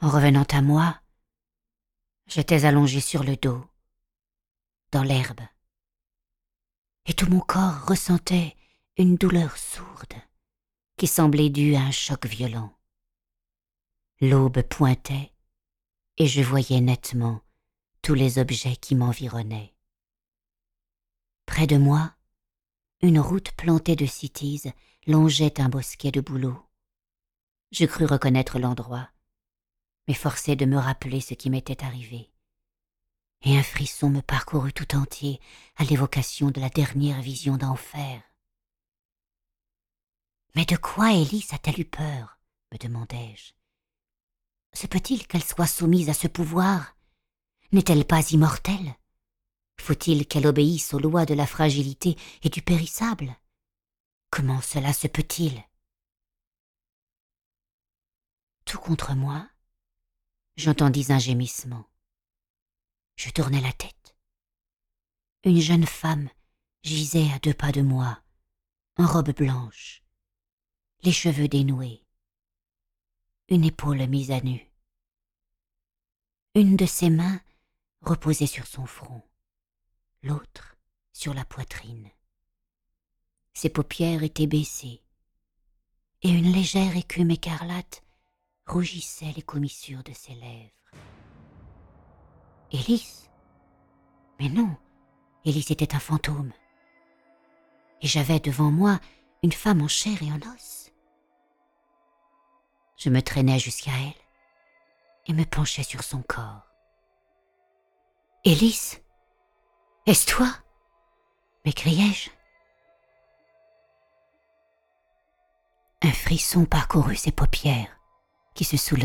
En revenant à moi, j'étais allongé sur le dos, dans l'herbe, et tout mon corps ressentait une douleur sourde qui semblait due à un choc violent. L'aube pointait et je voyais nettement tous les objets qui m'environnaient. Près de moi, une route plantée de cytises longeait un bosquet de bouleaux. Je crus reconnaître l'endroit, mais forcé de me rappeler ce qui m'était arrivé. Et un frisson me parcourut tout entier à l'évocation de la dernière vision d'enfer. « Mais de quoi Élise a-t-elle eu peur ?» me demandai-je. « Se peut-il qu'elle soit soumise à ce pouvoir? N'est-elle pas immortelle? Faut-il qu'elle obéisse aux lois de la fragilité et du périssable? Comment cela se peut-il ?» Tout contre moi, j'entendis un gémissement. Je tournai la tête. Une jeune femme gisait à 2 pas de moi, en robe blanche, les cheveux dénoués, une épaule mise à nu. Une de ses mains reposait sur son front, l'autre sur la poitrine. Ses paupières étaient baissées, et une légère écume écarlate rougissait les commissures de ses lèvres. Élise? Mais non, Élise était un fantôme. Et j'avais devant moi une femme en chair et en os. Je me traînais jusqu'à elle et me penchai sur son corps. « Élise, est-ce toi ?» m'écriai-je. Un frisson parcourut ses paupières qui se soulevèrent.